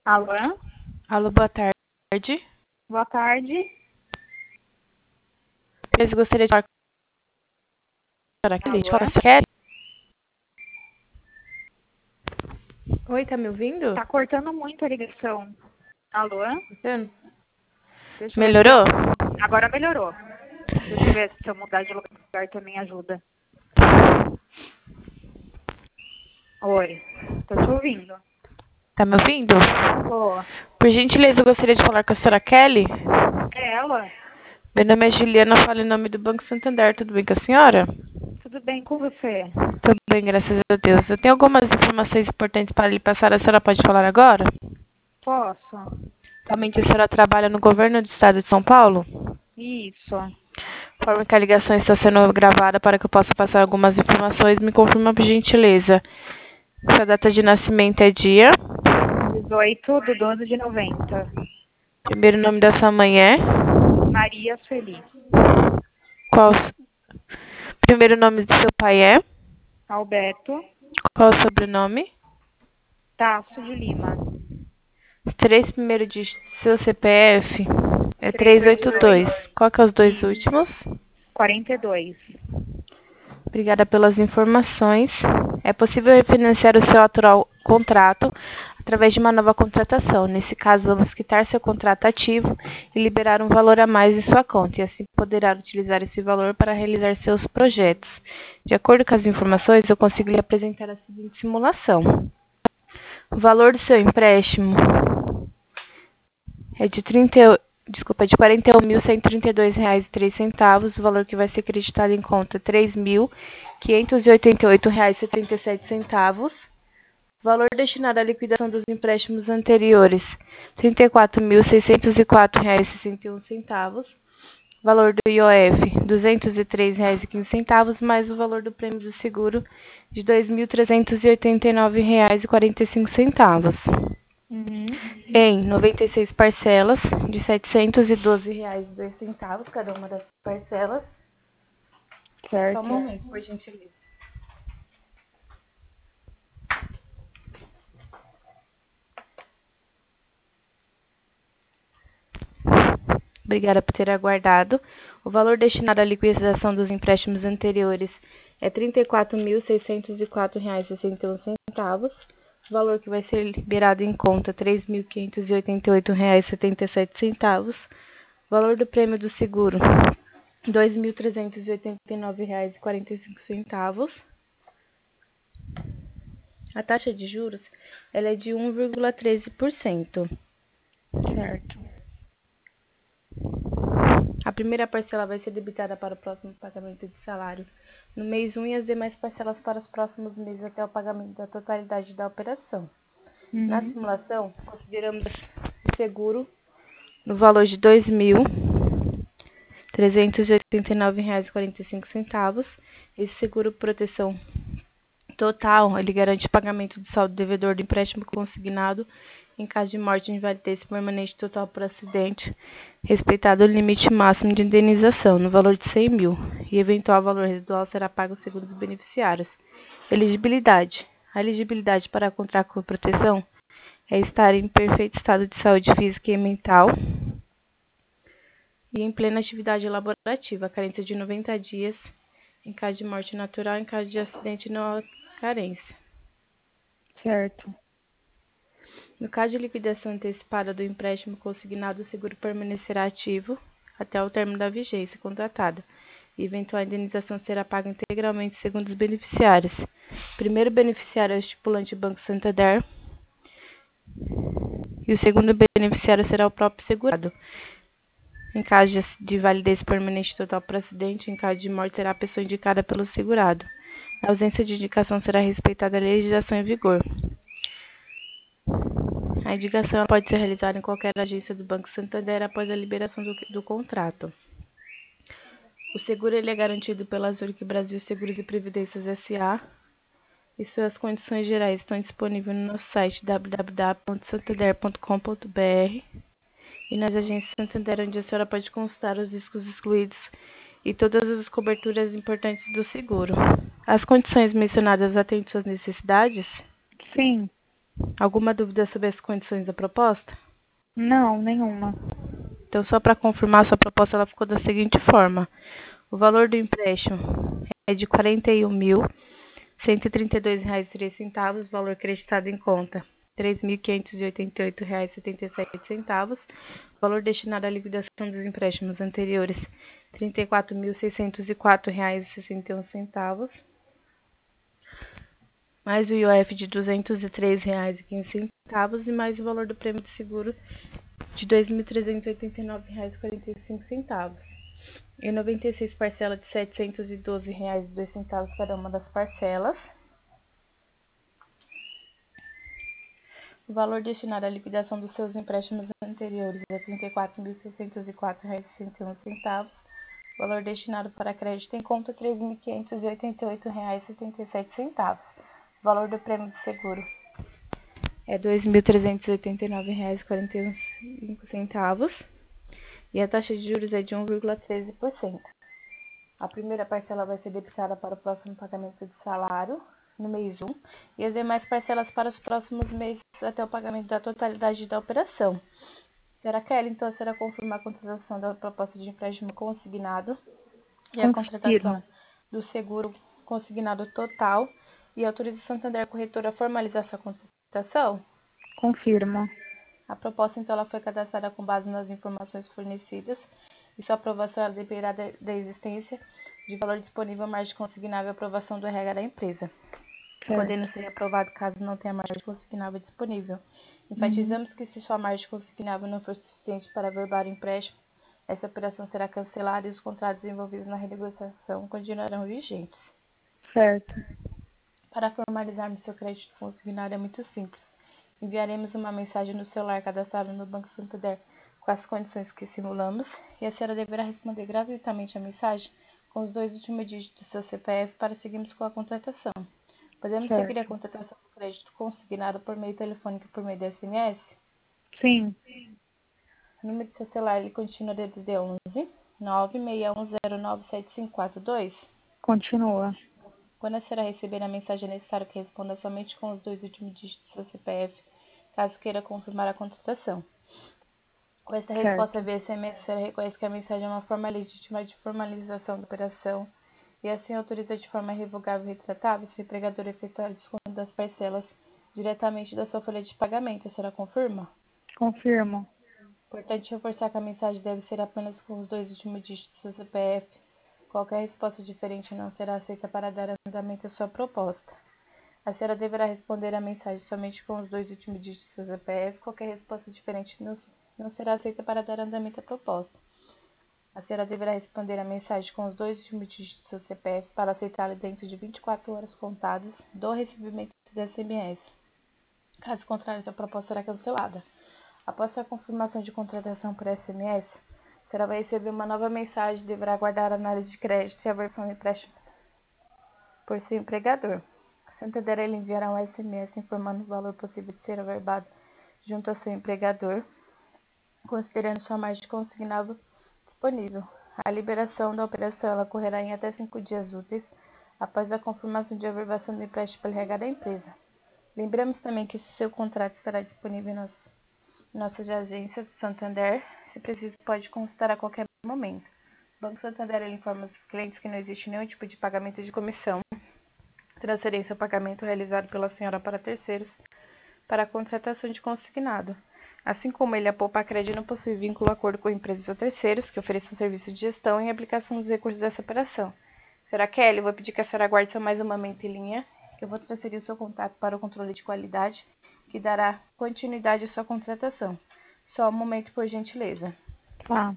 Alô? Alô, boa tarde. Boa tarde. Eu gostaria de falar com a senhora Kelly. Alô? Fala, Kelly. Oi, tá me ouvindo? Tá cortando muito a ligação. Alô? Ouvindo? Deixa eu ver Melhorou? se... Agora melhorou. Deixa eu ver se eu mudar de lugar também ajuda. Oi. Tô te ouvindo. Tá me ouvindo? Tô. Por gentileza, eu gostaria de falar com a senhora Kelly. É ela? Meu nome é Juliana, falo em nome do Banco Santander. Tudo bem com a senhora? Tudo bem com você? Tudo bem, graças a Deus. Eu tenho algumas informações importantes para lhe passar. A senhora pode falar agora? Posso? Atualmente a senhora trabalha no governo do estado de São Paulo? Isso. Informa que a ligação está sendo gravada para que eu possa passar algumas informações. Me confirma, por gentileza. Sua data de nascimento é dia? 18/12/90. Primeiro nome da sua mãe é? Maria Feliz. Qual? Primeiro nome do seu pai é? Alberto Qual o sobrenome? Tasso de Lima. Os três primeiros dígitos do seu CPF é 382. 382. Qual que é os dois Isso. últimos? 42. Obrigada pelas informações. É possível refinanciar o seu atual contrato através de uma nova contratação. Nesse caso, vamos quitar seu contrato ativo e liberar um valor a mais em sua conta, e assim poderá utilizar esse valor para realizar seus projetos. De acordo com as informações, eu consigo lhe apresentar a seguinte simulação. O valor do seu empréstimo é de de R$ 41.132,03. O valor que vai ser acreditado em conta é R$ 3.588,77. O valor destinado à liquidação dos empréstimos anteriores, R$ 34.604,61. Valor do IOF, R$ 203,15, mais o valor do prêmio do seguro de R$ 2.389,45. Uhum. Em 96 parcelas de R$ 712,02, cada uma das parcelas. Só um Certo. momento, por gentileza. Obrigada por ter aguardado. O valor destinado à liquidação dos empréstimos anteriores é R$ 34.604,61. O valor que vai ser liberado em conta é R$ 3.588,77. O valor do prêmio do seguro, R$ 2.389,45. A taxa de juros ela é de 1,13%. Certo. A primeira parcela vai ser debitada para o próximo pagamento de salário no mês 1 e as demais parcelas para os próximos meses até o pagamento da totalidade da operação. Na Uhum. simulação, consideramos o seguro no valor de R$ 2.389,45. Esse seguro proteção total, ele garante o pagamento do saldo devedor do empréstimo consignado em caso de morte, invalidez permanente total por acidente, respeitado o limite máximo de indenização no valor de R$ 100.000 e eventual valor residual será pago segundo os beneficiários. Elegibilidade. A elegibilidade para contrato com proteção é estar em perfeito estado de saúde física e mental e em plena atividade laborativa, carência de 90 dias em caso de morte natural, em caso de acidente não há carência. Certo. No caso de liquidação antecipada do empréstimo consignado, o seguro permanecerá ativo até o término da vigência contratada e eventual indenização será paga integralmente segundo os beneficiários. Primeiro beneficiário é o estipulante Banco Santander e o segundo beneficiário será o próprio segurado. Em caso de validez permanente total por acidente, em caso de morte, será a pessoa indicada pelo segurado. Na ausência de indicação, será respeitada a legislação em vigor. A indicação pode ser realizada em qualquer agência do Banco Santander após a liberação do contrato. O seguro ele é garantido pela Zurich Brasil Seguros e Previdências S.A. e suas condições gerais estão disponíveis no nosso site www.santander.com.br e nas agências Santander, onde a senhora pode consultar os riscos excluídos e todas as coberturas importantes do seguro. As condições mencionadas atendem suas necessidades? Sim. Alguma dúvida sobre as condições da proposta? Não, nenhuma. Então, só para confirmar, sua proposta ela ficou da seguinte forma. O valor do empréstimo é de R$ 41.132,03, valor acreditado em conta R$ 3.588,77, valor destinado à liquidação dos empréstimos anteriores R$ 34.604,61, mais o IOF de R$ 203,15 e mais o valor do prêmio de seguro de R$ 2.389,45. Em 96 parcelas de R$ 712,02 cada uma das parcelas. O valor destinado à liquidação dos seus empréstimos anteriores é R$ 34.604,61. O valor destinado para crédito em conta é R$ 3.588,77. O valor do prêmio de seguro é R$ 2.389,45. E a taxa de juros é de 1,13%. A primeira parcela vai ser debitada para o próximo pagamento de salário, no mês 1, e as demais parcelas para os próximos meses até o pagamento da totalidade da operação. Será Kelly, então, será confirmar a contratação da proposta de empréstimo consignado e a Confirmo. contratação do seguro consignado total e autoriza o Santander Corretora a formalizar essa contratação? Confirmo. A proposta, então, ela foi cadastrada com base nas informações fornecidas e sua aprovação ela dependerá da existência de valor disponível, margem consignável e aprovação do RH da empresa, podendo Certo. ser aprovado caso não tenha margem consignável disponível. Uhum. Enfatizamos que se sua margem consignável não for suficiente para averbar o empréstimo, essa operação será cancelada e os contratos envolvidos na renegociação continuarão vigentes. Certo. Para formalizarmos seu crédito consignado é muito simples. Enviaremos uma mensagem no celular cadastrado no Banco Santander com as condições que simulamos e a senhora deverá responder gratuitamente a mensagem com os 2 últimos dígitos do seu CPF para seguirmos com a contratação. Podemos seguir a Certo. contratação do crédito consignado por meio telefônico e por meio de SMS? Sim. O número do seu celular ele continua DDD 11 961097542. Continua. Quando a senhora receber a mensagem, é necessário que responda somente com os 2 últimos dígitos do seu CPF, caso queira confirmar a contratação. Com essa resposta Certo. via SMS, a senhora reconhece que a mensagem é uma forma legítima de formalização da operação e assim autoriza de forma irrevogável e retratável se o empregador efetuar o desconto das parcelas diretamente da sua folha de pagamento. A senhora confirma? Confirmo. Importante reforçar que a mensagem deve ser apenas com os 2 últimos dígitos do seu CPF. Qualquer resposta diferente não será aceita para dar andamento à sua proposta. A senhora deverá responder a mensagem somente com os 2 últimos dígitos do seu CPF. Qualquer resposta diferente não será aceita para dar andamento à proposta. A senhora deverá responder a mensagem com os 2 últimos dígitos do seu CPF para aceitá-la dentro de 24 horas contadas do recebimento do SMS. Caso contrário, sua proposta será cancelada. Após a confirmação de contratação por SMS, a senhora vai receber uma nova mensagem e deverá aguardar a análise de crédito e a versão do empréstimo por seu empregador. O Santander ele enviará um SMS informando o valor possível de ser averbado junto ao seu empregador, considerando sua margem consignável disponível. A liberação da operação ela ocorrerá em até 5 dias úteis após a confirmação de averbação do empréstimo pelo RH da empresa. Lembramos também que seu contrato estará disponível em nossas agências do Santander. Se preciso, pode consultar a qualquer momento. O Banco Santander ele informa os clientes que não existe nenhum tipo de pagamento de comissão, transferência ou pagamento realizado pela senhora para terceiros para a contratação de consignado. Assim como ele, a Poupa Crédito não possui vínculo ou acordo com empresas ou terceiros que ofereçam serviço de gestão e aplicação dos recursos dessa operação. Senhora Kelly, eu vou pedir que a senhora aguarde só mais um momento em linha, que eu vou transferir o seu contato para o controle de qualidade, que dará continuidade à sua contratação. Só um momento, por gentileza. Tá.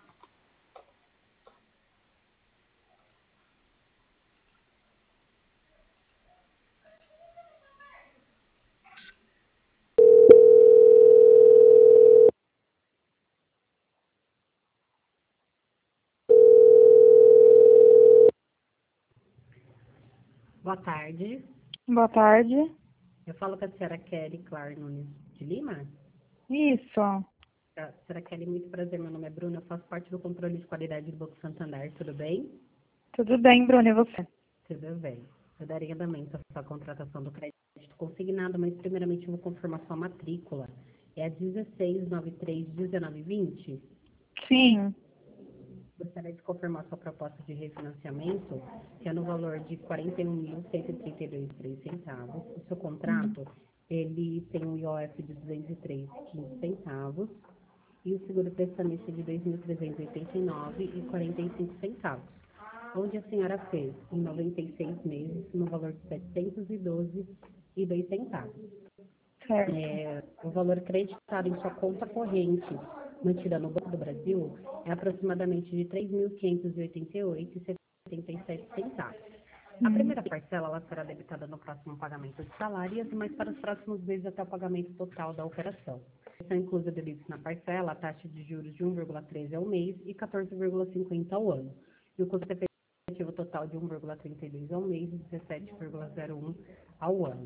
Boa tarde. Boa tarde. Eu falo com a senhora Kelly Clar Nunes de Lima. Isso. A senhora Kelly, muito prazer. Meu nome é Bruna. Eu faço parte do controle de qualidade do Banco Santander. Tudo bem? Tudo bem, Bruno, e você? Tudo bem. Eu daria andamento à sua contratação do crédito consignado, mas primeiramente eu vou confirmar sua matrícula. É a 16931920? Sim. Gostaria de confirmar sua proposta de refinanciamento, que é no valor de R$ 41.132,03. O seu contrato, ele tem um IOF de R$ 203,15 e o seguro prestamista de R$ 2.389,45, onde a senhora fez em 96 meses no valor de R$ 712,02. Certo. O valor creditado em sua conta corrente, mantida no Banco do Brasil, é aproximadamente de R$ 3.588,77. A primeira parcela ela será debitada no próximo pagamento de salários, mas para os próximos meses até o pagamento total da operação. São inclusos debidos na parcela a taxa de juros de 1,13 ao mês e 14,50 ao ano. E o custo efetivo total de 1,32 ao mês e 17,01 ao ano.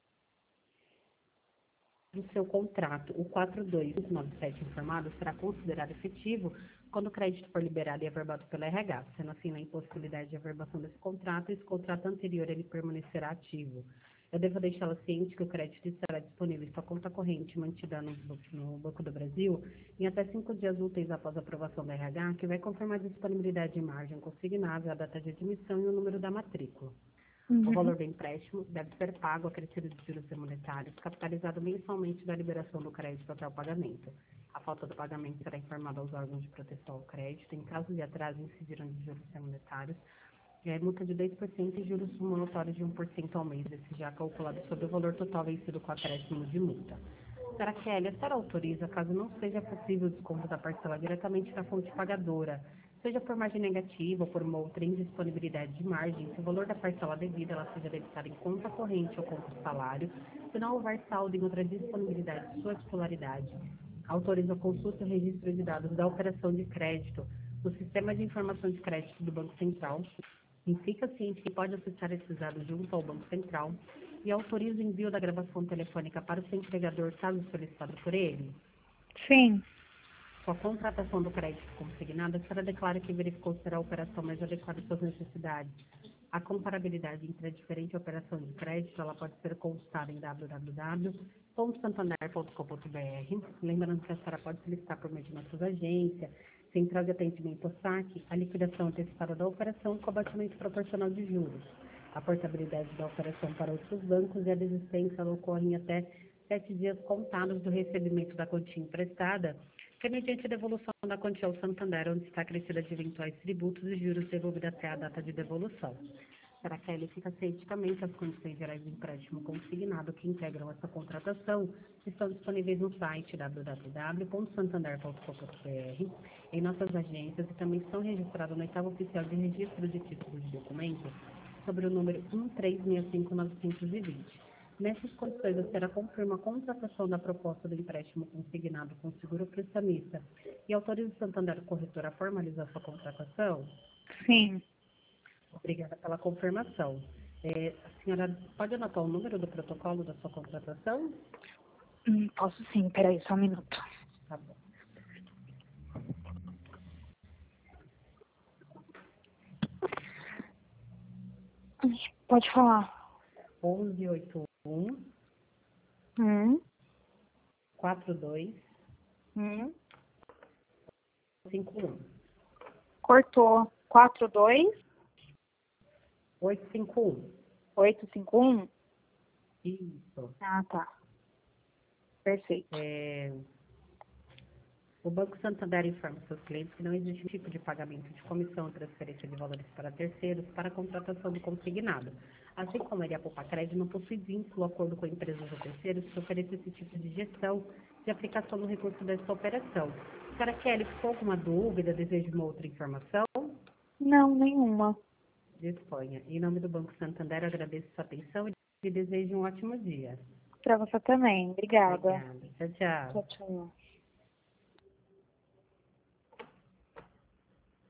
Do seu contrato, o 4297 informado será considerado efetivo quando o crédito for liberado e averbado pela RH, sendo assim na impossibilidade de averbação desse contrato, esse contrato anterior ele permanecerá ativo. Eu devo deixá-la ciente que o crédito estará disponível em sua conta corrente mantida no Banco do Brasil em até 5 dias úteis após a aprovação da RH, que vai confirmar a disponibilidade de margem consignável, a data de admissão e o número da matrícula. O valor do empréstimo deve ser pago acrescido de juros monetários, capitalizado mensalmente da liberação do crédito até o pagamento. A falta do pagamento será informada aos órgãos de proteção ao crédito. Em caso de atraso, incidirão de juros monetários, multa de 2% e juros monotórios de 1% ao mês, esse já calculado sobre o valor total vencido com acréscimo de multa. Senhora Kelly, a senhora autoriza, caso não seja possível o desconto da parcela diretamente na fonte pagadora, seja por margem negativa ou por uma outra indisponibilidade de margem, se o valor da parcela devida ela seja debitada em conta corrente ou conta de salário, se não houver saldo em outra disponibilidade de sua titularidade, autoriza a consulta e o registro de dados da operação de crédito no Sistema de Informação de Crédito do Banco Central, e fica ciente que pode acessar esses dados junto ao Banco Central e autoriza o envio da gravação telefônica para o seu empregador, caso solicitado por ele. Sim. Sua contratação do crédito consignado, a senhora declara que verificou ser a operação mais adequada às suas necessidades. A comparabilidade entre a diferente operação de crédito, ela pode ser consultada em www.santander.com.br. Lembrando que a senhora pode solicitar por meio de nossas agências, central de atendimento ao saque, a liquidação antecipada da operação com abatimento proporcional de juros. A portabilidade da operação para outros bancos e a desistência ela ocorre em até 7 dias contados do recebimento da quantia emprestada, que é mediante a devolução da quantia ao Santander, onde está acrescida de eventuais tributos e juros devolvidos até a data de devolução. Será que ele fica cientificamente as condições gerais do empréstimo consignado que integram essa contratação estão disponíveis no site www.santander.com.br, em nossas agências e também estão registrados no oitavo oficial de registro de títulos de documentos sobre o número 1365920. Nessas condições, a senhora confirma a contratação da proposta do empréstimo consignado com seguro prestamista e autoriza o Santander Corretor a formalizar sua contratação? Sim. Obrigada pela confirmação. A senhora pode anotar o número do protocolo da sua contratação? Posso sim, peraí, só um minuto. Tá bom. Pode falar. 1181 42 51. Cortou. 42 851. 851? Isso. Ah, tá. Perfeito. O Banco Santander informa seus clientes que não existe tipo de pagamento de comissão ou transferência de valores para terceiros para a contratação do consignado. Assim como a Iriapopa Crédito não possui vínculo, acordo com empresas ou terceiros que ofereçam esse tipo de gestão de aplicação do recurso dessa operação. Senhora Kelly, ficou alguma dúvida, deseja uma outra informação? Não, nenhuma. Disponha. Em nome do Banco Santander, agradeço sua atenção e desejo um ótimo dia. Pra você também. Obrigada. Obrigada. Tchau, tchau. Tchau, tchau.